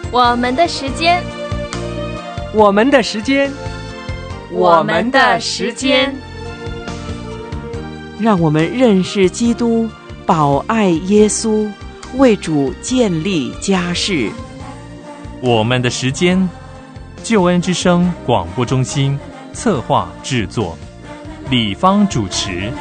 我们的时间， 我们的时间， 我们的时间， 让我们认识基督，保爱耶稣，为主建立家室。 我们的时间，救恩之声广播中心策划制作，李芳主持。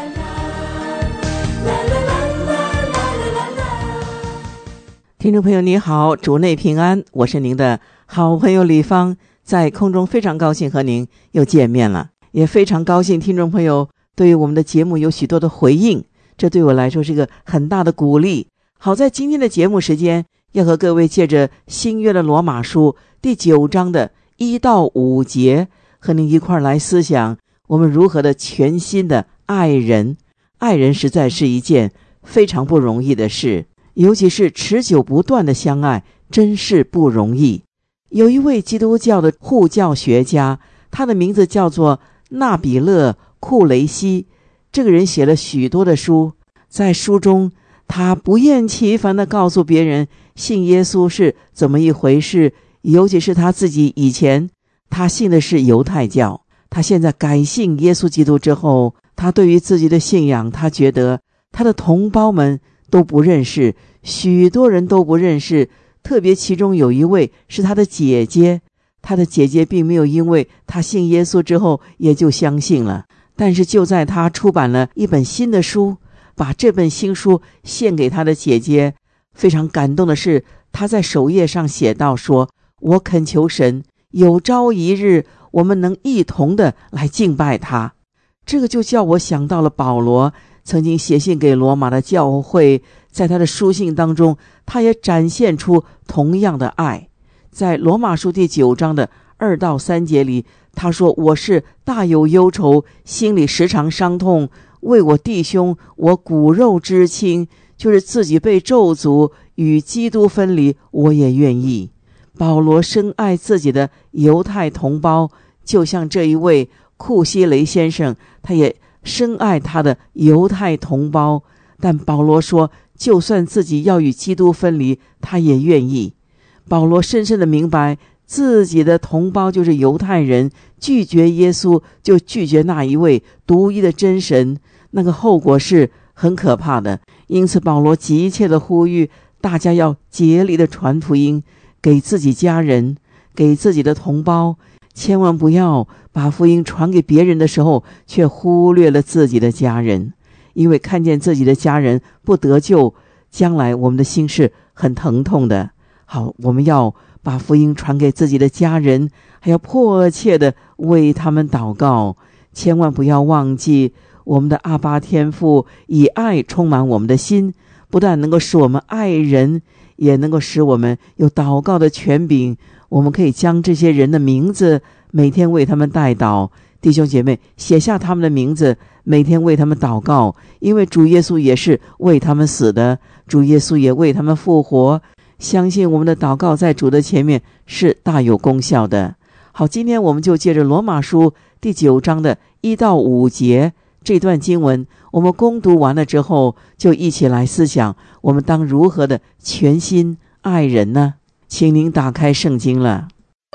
听众朋友你好，主内平安，我是您的好朋友李芳，在空中非常高兴和您又见面了，也非常高兴听众朋友对于我们的节目有许多的回应，这对我来说是一个很大的鼓励。好在今天的节目时间要和各位借着新约的罗马书第9章的1到5节，和您一块来思想我们如何的全心的爱人。爱人实在是一件非常不容易的事，尤其是持久不断的相爱，真是不容易。有一位基督教的护教学家，他的名字叫做纳比勒·库雷西，这个人写了许多的书，在书中他不厌其烦地告诉别人信耶稣是怎么一回事，尤其是他自己以前他信的是犹太教，他现在改信耶稣基督之后，他对于自己的信仰，他觉得他的同胞们都不认识，许多人都不认识，特别其中有一位是他的姐姐，他的姐姐并没有因为他信耶稣之后也就相信了，但是就在他出版了一本新的书，把这本新书献给他的姐姐，非常感动的是他在首页上写道说，我恳求神有朝一日我们能一同的来敬拜他。这个就叫我想到了保罗曾经写信给罗马的教会，在他的书信当中他也展现出同样的爱。在罗马书第9章的2到3节里，他说，我是大有忧愁，心里时常伤痛，为我弟兄我骨肉之亲，就是自己被咒诅与基督分离，我也愿意。保罗深爱自己的犹太同胞，就像这一位库西雷先生，他也深爱他的犹太同胞，但保罗说就算自己要与基督分离，他也愿意。保罗深深地明白自己的同胞就是犹太人，拒绝耶稣就拒绝那一位独一的真神，那个后果是很可怕的。因此保罗急切地呼吁大家要竭力地传福音给自己家人，给自己的同胞，千万不要把福音传给别人的时候却忽略了自己的家人，因为看见自己的家人不得救，将来我们的心是很疼痛的。好，我们要把福音传给自己的家人，还要迫切的为他们祷告，千万不要忘记我们的阿爸天父以爱充满我们的心，不但能够使我们爱人，也能够使我们有祷告的权柄。我们可以将这些人的名字每天为他们代祷，弟兄姐妹写下他们的名字，每天为他们祷告，因为主耶稣也是为他们死的，主耶稣也为他们复活，相信我们的祷告在主的前面是大有功效的。好，今天我们就借着罗马书第9章的1到5节这段经文，我们攻读完了之后，就一起来思想我们当如何的全心爱人呢？请您打开圣经了。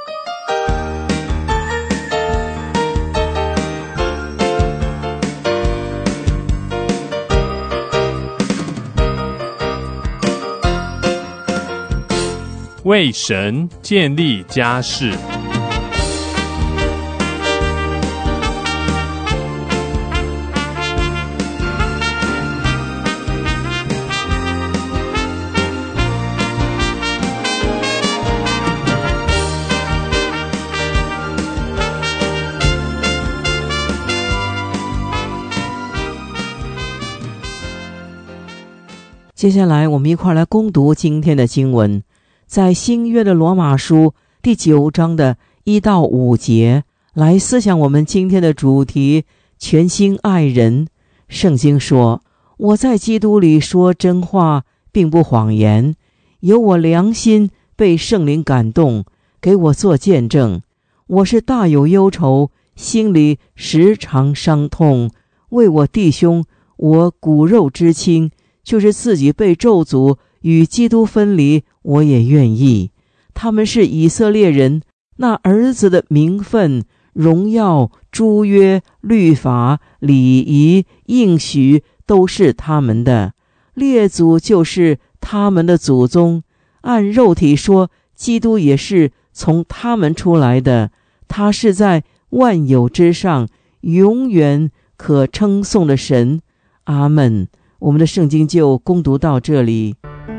为神建立家室。 接下来我们一块来攻读今天的经文，在新约的罗马书第9章的1到5节，来思想我们今天的主题，全心爱人。圣经说，我在基督里说真话，并不谎言，有我良心被圣灵感动，给我做见证。我是大有忧愁，心里时常伤痛，为我弟兄我骨肉之亲，就是自己被咒诅与基督分离，我也愿意。 他们是以色列人，那儿子的名分、荣耀、诸约、律法、礼仪、应许都是他们的，列祖就是他们的祖宗。按肉体说，基督也是从他们出来的，他是在万有之上，永远可称颂的神。阿们。我们的圣经就攻读到这里。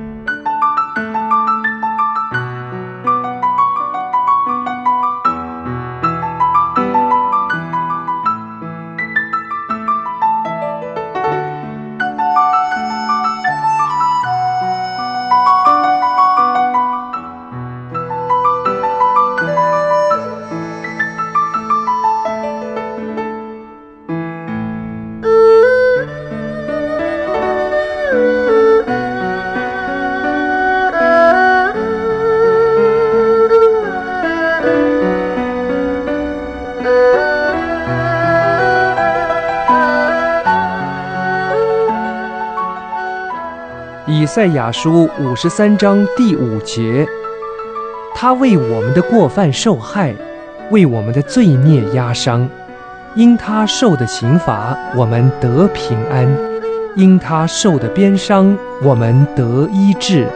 以赛亚书53章第5节，他为我们的过犯受害，为我们的罪孽压伤，因他受的刑罚，我们得平安；因他受的鞭伤，我们得医治。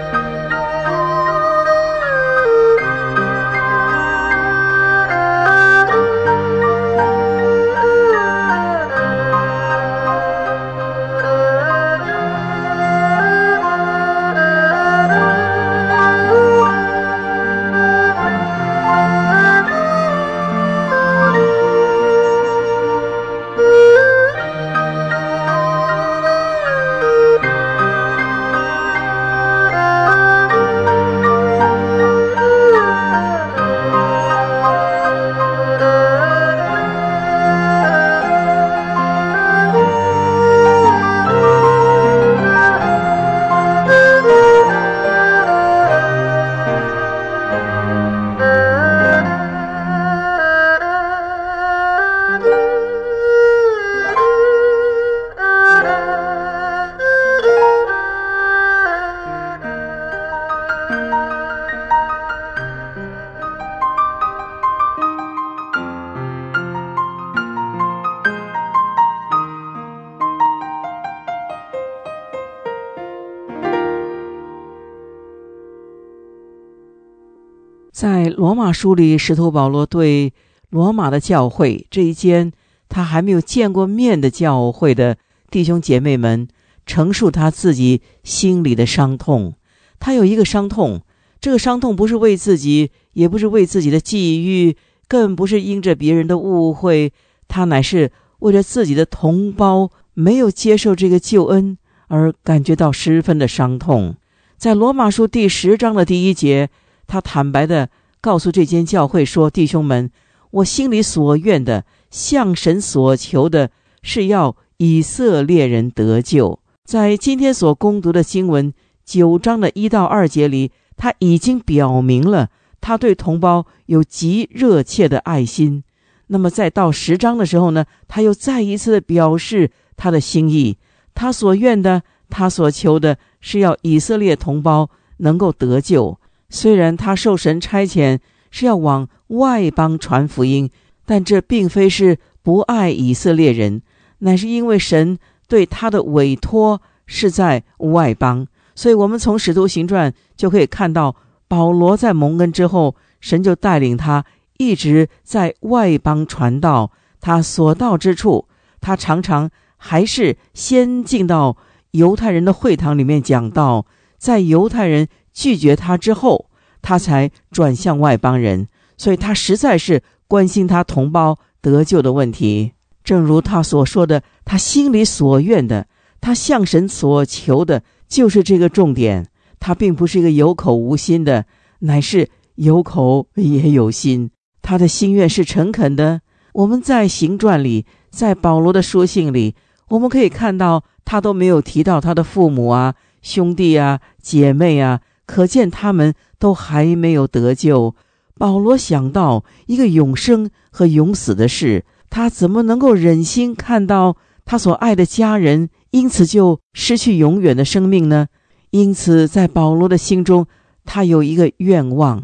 在罗马书里，使徒保罗对罗马的教会，这一间他还没有见过面的教会的弟兄姐妹们，陈述他自己心里的伤痛。他有一个伤痛，这个伤痛不是为自己，也不是为自己的际遇，更不是因着别人的误会，他乃是为了自己的同胞没有接受这个救恩而感觉到十分的伤痛。在罗马书第10章的第1节，他坦白地告诉这间教会说，弟兄们，我心里所愿的，向神所求的，是要以色列人得救。在今天所攻读的经文9章的1到2节里，他已经表明了他对同胞有极热切的爱心。那么在到10章的时候呢，他又再一次的表示他的心意，他所愿的，他所求的，是要以色列同胞能够得救。虽然他受神差遣是要往外邦传福音，但这并非是不爱以色列人，乃是因为神对他的委托是在外邦。所以我们从使徒行传就可以看到，保罗在蒙恩之后，神就带领他一直在外邦传道。他所到之处，他常常还是先进到犹太人的会堂里面讲道，在犹太人拒绝他之后，他才转向外邦人。所以他实在是关心他同胞得救的问题。正如他所说的，他心里所愿的，他向神所求的，就是这个重点。他并不是一个有口无心的，乃是有口也有心。他的心愿是诚恳的。我们在行传里，在保罗的书信里，我们可以看到他都没有提到他的父母啊、兄弟啊、姐妹啊，可见他们都还没有得救。保罗想到一个永生和永死的事，他怎么能够忍心看到他所爱的家人因此就失去永远的生命呢？因此在保罗的心中，他有一个愿望，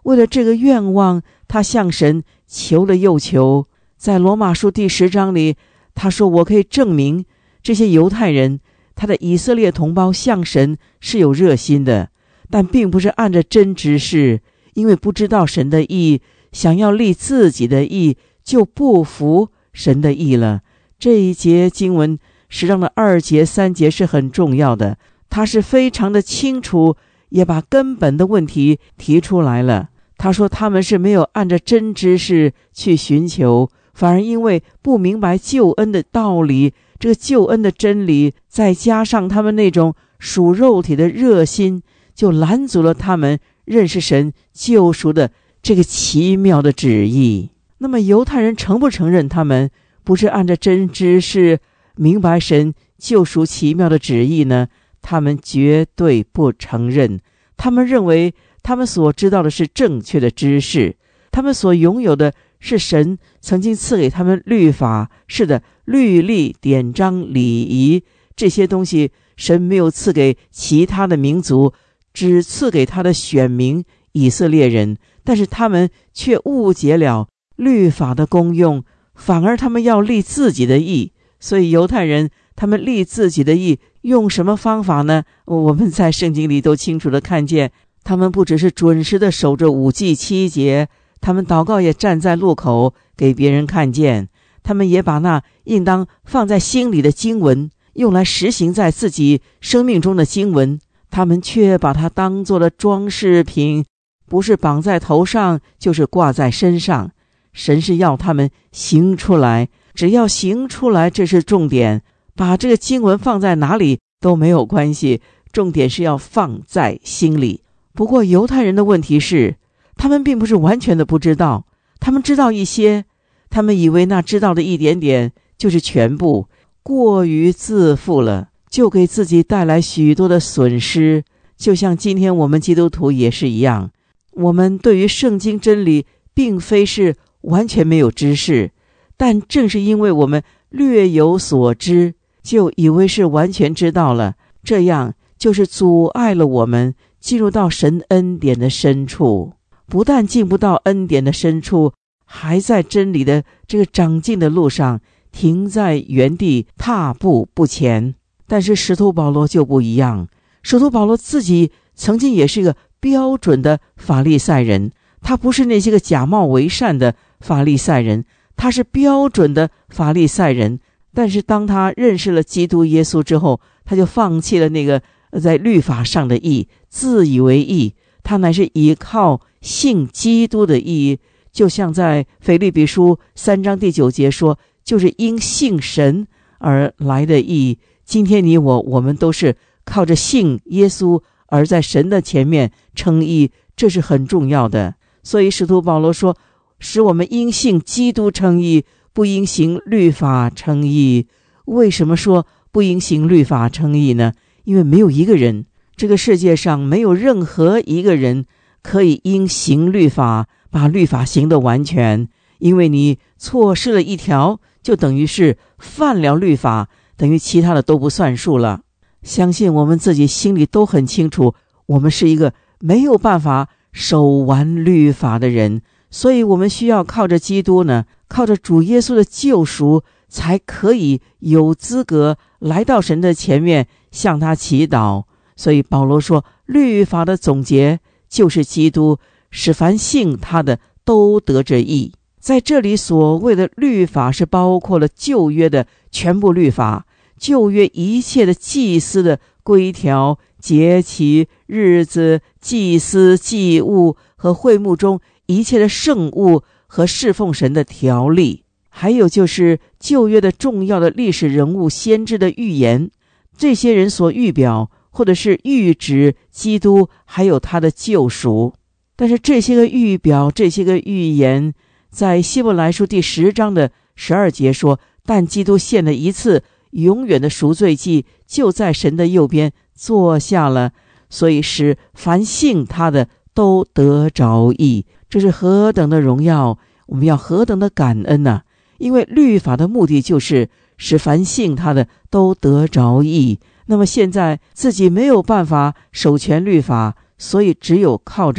为了这个愿望，他向神求了又求。在罗马书第10章里，他说，我可以证明这些犹太人，他的以色列同胞向神是有热心的，但并不是按着真执事，因为不知道神的义，想要立自己的义，就不服神的义了。这一节经文10章的2节3节是很重要的，他是非常的清楚，也把根本的问题提出来了。他说他们是没有按着真知识去寻求，反而因为不明白救恩的道理，这个救恩的真理，再加上他们那种属肉体的热心，就拦阻了他们认识神救赎的这个奇妙的旨意。那么犹太人承不承认他们不是按着真知识明白神救赎奇妙的旨意呢？他们绝对不承认。他们认为他们所知道的是正确的知识，他们所拥有的是神曾经赐给他们律法，是的，律例、典章、礼仪，这些东西神没有赐给其他的民族，只赐给他的选民以色列人。但是他们却误解了律法的功用，反而他们要立自己的义。所以犹太人他们立自己的义用什么方法呢？我们在圣经里都清楚的看见，他们不只是准时的守着5祭7节，他们祷告也站在路口给别人看见，他们也把那应当放在心里的经文用来实行在自己生命中的经文，他们却把它当作了装饰品，不是绑在头上就是挂在身上。神是要他们行出来，只要行出来，这是重点。把这个经文放在哪里都没有关系，重点是要放在心里。不过犹太人的问题是，他们并不是完全的不知道，他们知道一些，他们以为那知道的一点点就是全部，过于自负了，就给自己带来许多的损失。就像今天我们基督徒也是一样，我们对于圣经真理并非是完全没有知识，但正是因为我们略有所知，就以为是完全知道了，这样就是阻碍了我们进入到神恩典的深处。不但进不到恩典的深处，还在真理的这个长进的路上停在原地，踏步不前。但是使徒保罗就不一样，使徒保罗自己曾经也是一个标准的法利赛人，他不是那些个假冒为善的法利赛人，他是标准的法利赛人。但是当他认识了基督耶稣之后，他就放弃了那个在律法上的义，自以为义，他乃是依靠信基督的义。就像在腓立比书3章第9节说，就是因信神而来的义。今天你我们都是靠着信耶稣而在神的前面称义，这是很重要的。所以使徒保罗说，使我们因信基督称义，不因行律法称义。为什么说不因行律法称义呢？因为没有一个人，这个世界上没有任何一个人可以因行律法把律法行得完全。因为你错失了一条，就等于是犯了律法，等于其他的都不算数了。相信我们自己心里都很清楚，我们是一个没有办法守完律法的人，所以我们需要靠着基督呢，靠着主耶稣的救赎，才可以有资格来到神的前面向他祈祷。所以保罗说，律法的总结就是基督，使凡信他的都得着义。在这里所谓的律法是包括了旧约的全部律法，旧约一切的祭司的规条、节期、日子、祭司、祭物和会幕中一切的圣物和侍奉神的条例，还有就是旧约的重要的历史人物先知的预言，这些人所预表或者是预指基督还有他的救赎。但是这些个预表，这些个预言，在希伯来书第10章的12节说，但基督献了一次永远的赎罪祭，就在神的右边坐下了，所以使凡信他的都得着义。这是何等的荣耀，我们要何等的感恩啊！因为律法的目的就是使凡信他的都得着义。那么现在自己没有办法守全律法，所以只有靠着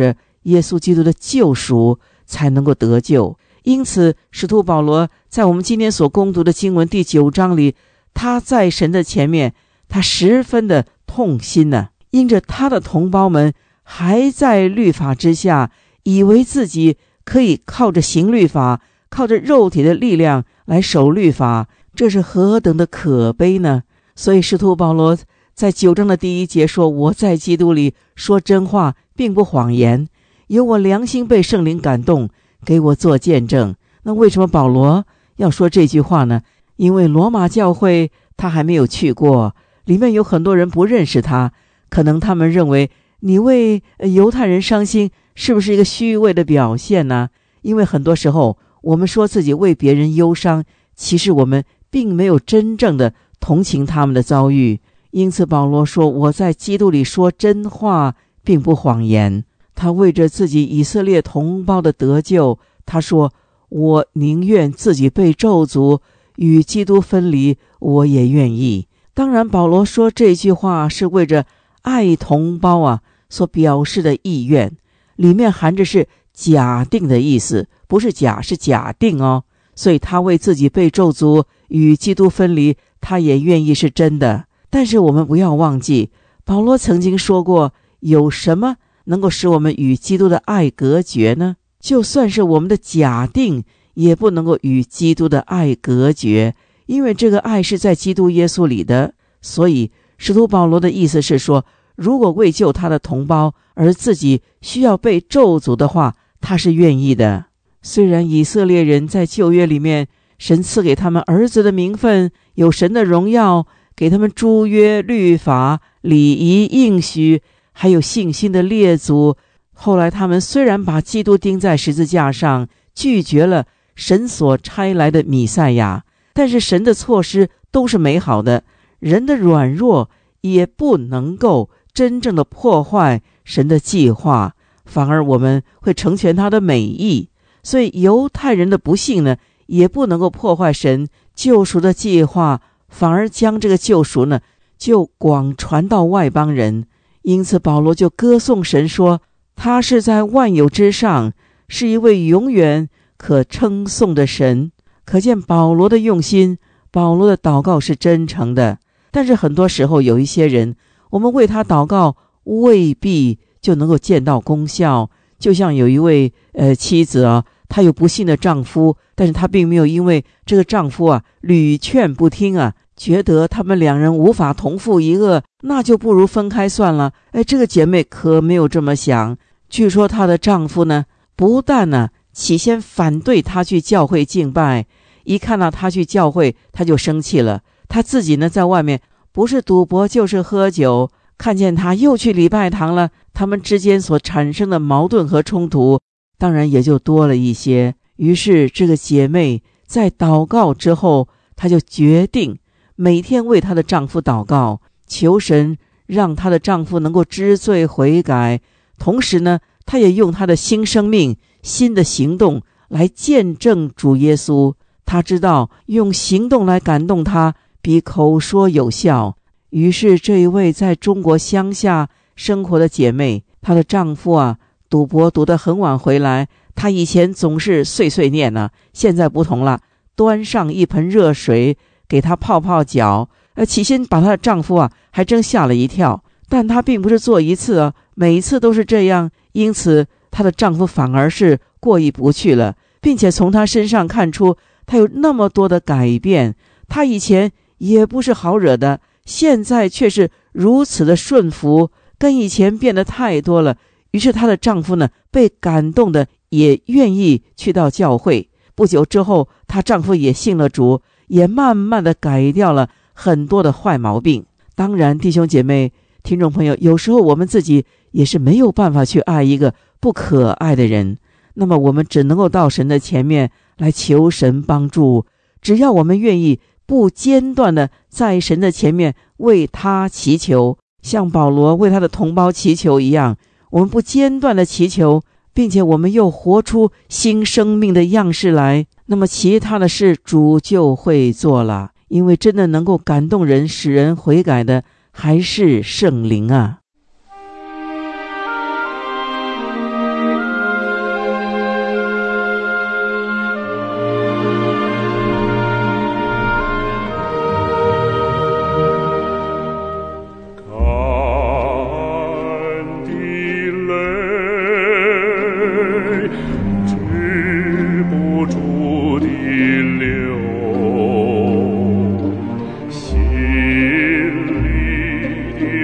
耶稣基督的救赎才能够得救。因此使徒保罗在我们今天所攻读的经文第9章里，他在神的前面，他十分的痛心呢，因着他的同胞们还在律法之下，以为自己可以靠着行律法，靠着肉体的力量来守律法，这是何等的可悲呢？所以使徒保罗在9章的第1节说，我在基督里说真话，并不谎言，有我良心被圣灵感动，给我做见证。那为什么保罗要说这句话呢？因为罗马教会他还没有去过，里面有很多人不认识他，可能他们认为你为犹太人伤心是不是一个虚伪的表现呢？因为很多时候我们说自己为别人忧伤，其实我们并没有真正的同情他们的遭遇。因此保罗说，我在基督里说真话，并不谎言。他为着自己以色列同胞的得救，他说，我宁愿自己被咒诅，与基督分离，我也愿意。当然保罗说这句话是为着爱同胞所表示的意愿，里面含着是假定的意思，不是假，是假定哦。所以他为自己被咒诅，与基督分离，他也愿意是真的。但是我们不要忘记，保罗曾经说过，有什么能够使我们与基督的爱隔绝呢？就算是我们的假定，也不能够与基督的爱隔绝，因为这个爱是在基督耶稣里的。所以使徒保罗的意思是说，如果为救他的同胞而自己需要被咒诅的话，他是愿意的。虽然以色列人在旧约里面，神赐给他们儿子的名分，有神的荣耀，给他们诸约、律法、礼仪、应许，还有信心的列祖。后来他们虽然把基督钉在十字架上，拒绝了神所差来的弥赛亚，但是神的措施都是美好的，人的软弱也不能够真正的破坏神的计划，反而我们会成全他的美意。所以犹太人的不幸呢，也不能够破坏神救赎的计划，反而将这个救赎呢就广传到外邦人。因此保罗就歌颂神说，他是在万有之上，是一位永远可称颂的神。可见保罗的用心，保罗的祷告是真诚的。但是很多时候有一些人，我们为他祷告未必就能够见到功效。就像有一位妻子她有不幸的丈夫，但是她并没有因为这个丈夫屡劝不听觉得他们两人无法同负一轭，那就不如分开算了。这个姐妹可没有这么想。据说她的丈夫呢，不但起先反对她去教会敬拜，一看到她去教会，她就生气了。她自己呢，在外面不是赌博就是喝酒，看见她又去礼拜堂了，他们之间所产生的矛盾和冲突当然也就多了一些。于是这个姐妹在祷告之后，她就决定每天为她的丈夫祷告，求神让她的丈夫能够知罪悔改。同时呢，她也用她的新生命、新的行动来见证主耶稣。她知道用行动来感动他比口说有效。于是这一位在中国乡下生活的姐妹，她的丈夫赌博赌得很晚回来，她以前总是碎碎念现在不同了，端上一盆热水给她泡泡脚。起先把她的丈夫还真吓了一跳，但她并不是做一次每一次都是这样。因此她的丈夫反而是过意不去了，并且从她身上看出她有那么多的改变。她以前也不是好惹的，现在却是如此的顺服，跟以前变得太多了。于是她的丈夫呢，被感动的也愿意去到教会。不久之后，她丈夫也信了主，也慢慢的改掉了很多的坏毛病。当然弟兄姐妹听众朋友，有时候我们自己也是没有办法去爱一个不可爱的人，那么我们只能够到神的前面来求神帮助。只要我们愿意不间断的在神的前面为他祈求，像保罗为他的同胞祈求一样，我们不间断的祈求，并且我们又活出新生命的样式来，那么其他的事主就会做了。因为真的能够感动人使人悔改的还是圣灵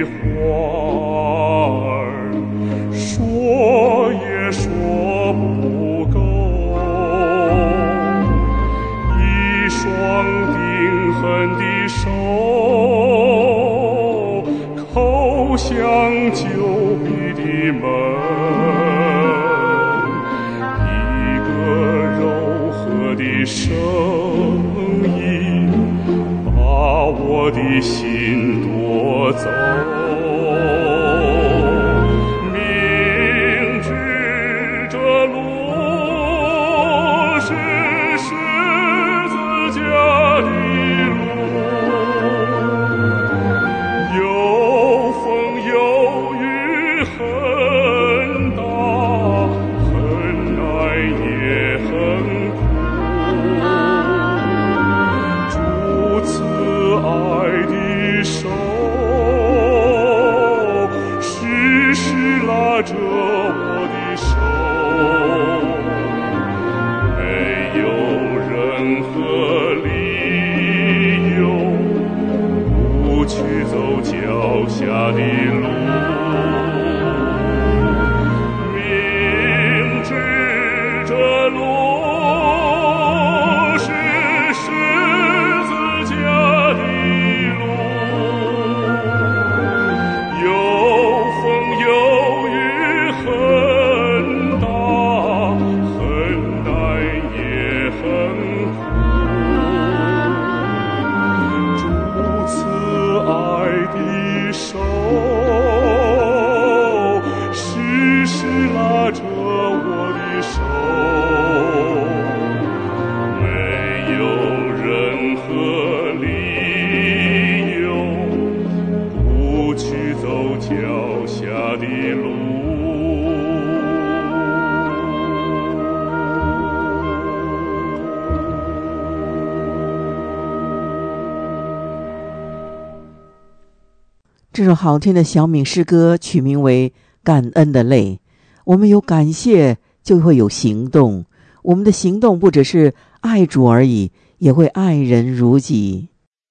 这首好听的小闽诗歌取名为《感恩的泪》。我们有感谢，就会有行动。我们的行动不只是爱主而已，也会爱人如己。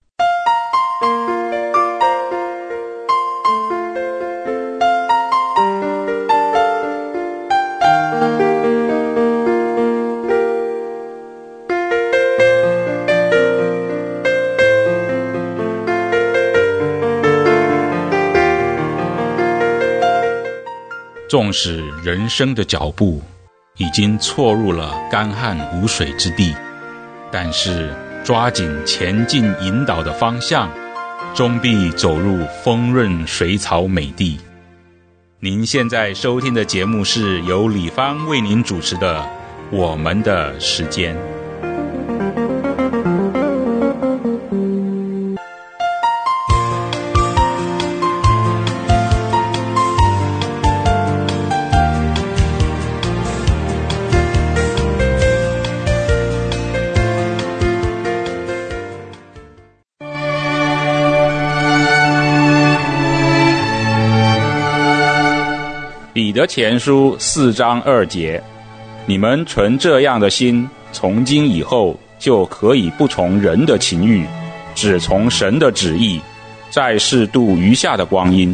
纵使人生的脚步已经错入了干旱无水之地，但是抓紧前进引导的方向，终必走入丰润水草美地。您现在收听的节目是由李芳为您主持的《我们的时间》。彼得前书4章2节，你们存这样的心，从今以后就可以不从人的情欲，只从神的旨意，在世度余下的光阴。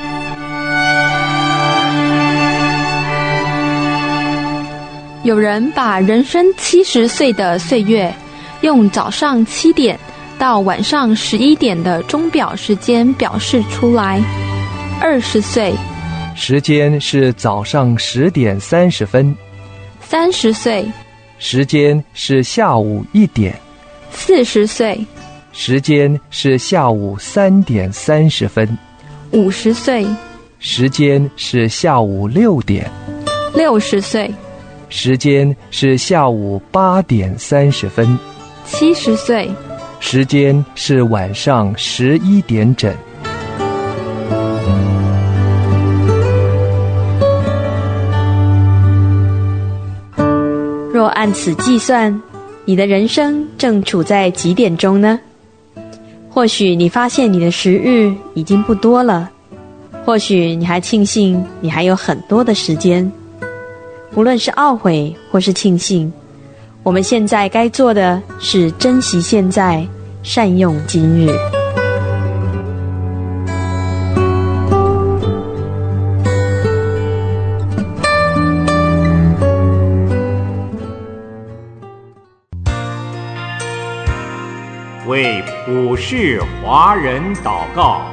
有人把人生70岁的岁月，用早上7点到晚上11点的钟表时间表示出来。20岁， 时间是早上10点30分。 30岁， 时间是下午1点。 40岁， 时间是下午3点30分。 50岁， 时间是下午6点。 60岁， 时间是下午8点30分。 70岁， 时间是晚上11点整。 若按此计算，你的人生正处在几点钟呢？或许你发现你的时日已经不多了，或许你还庆幸你还有很多的时间。无论是懊悔或是庆幸，我们现在该做的是珍惜现在，善用今日。 五世华人祷告。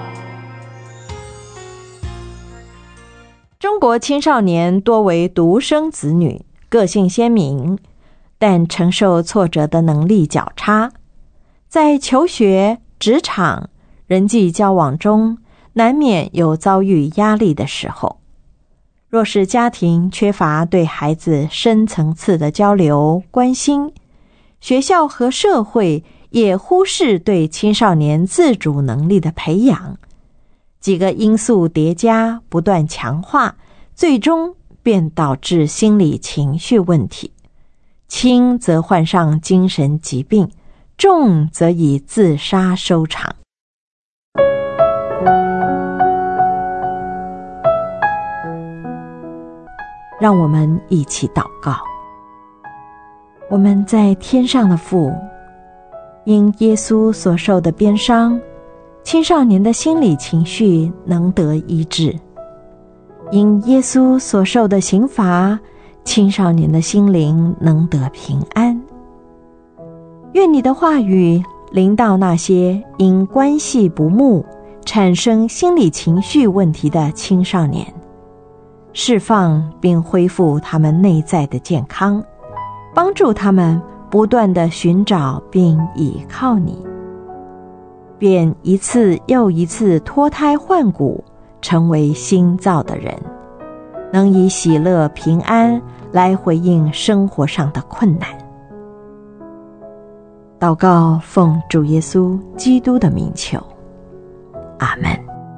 中国青少年多为独生子女，个性鲜明，但承受挫折的能力较差，在求学、职场、人际交往中，难免有遭遇压力的时候。若是家庭缺乏对孩子深层次的交流、关心，学校和社会也忽视对青少年自主能力的培养，几个因素叠加，不断强化，最终便导致心理情绪问题，轻则患上精神疾病，重则以自杀收场。让我们一起祷告。我们在天上的父，因耶稣所受的鞭伤，青少年的心理情绪能得医治；因耶稣所受的刑罚，青少年的心灵能得平安。愿你的话语临到那些因关系不睦产生心理情绪问题的青少年，释放并恢复他们内在的健康，帮助他们不断地寻找并倚靠你，便一次又一次脱胎换骨，成为新造的人，能以喜乐平安来回应生活上的困难。祷告奉主耶稣基督的名求，阿们。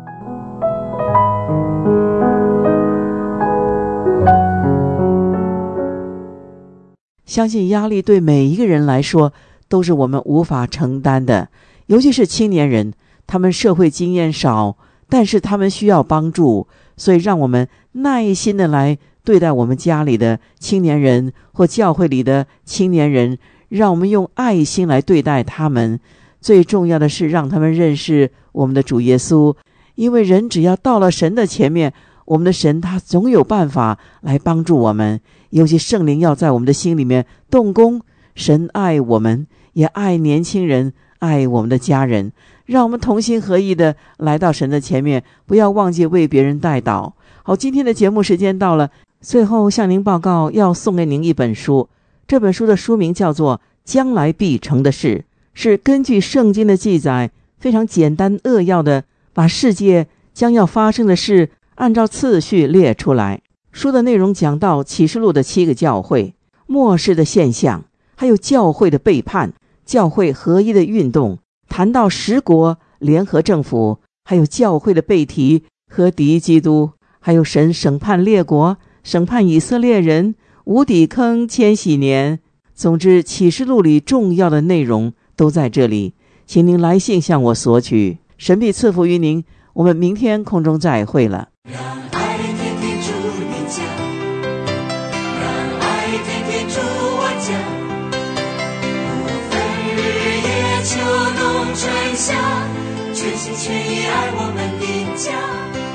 相信压力对每一个人来说都是我们无法承担的，尤其是青年人，他们社会经验少，但是他们需要帮助，所以让我们耐心的来对待我们家里的青年人或教会里的青年人，让我们用爱心来对待他们。最重要的是让他们认识我们的主耶稣，因为人只要到了神的前面，我们的神他总有办法来帮助我们，尤其圣灵要在我们的心里面动工。神爱我们，也爱年轻人，爱我们的家人，让我们同心合意的来到神的前面，不要忘记为别人代祷。好，今天的节目时间到了，最后向您报告，要送给您一本书，这本书的书名叫做《将来必成的事》，是根据圣经的记载，非常简单扼要的把世界将要发生的事按照次序列出来。书的内容讲到启示录的7个教会，末世的现象，还有教会的背叛，教会合一的运动，谈到10国联合政府，还有教会的背题和敌基督，还有神审判列国，审判以色列人，无底坑千禧年。总之启示录里重要的内容都在这里，请您来信向我索取，神必赐福于您。我们明天空中再会了。 让爱天天住你家，让爱天天住我家，不分日夜秋冬春夏，全心全意爱我们的家。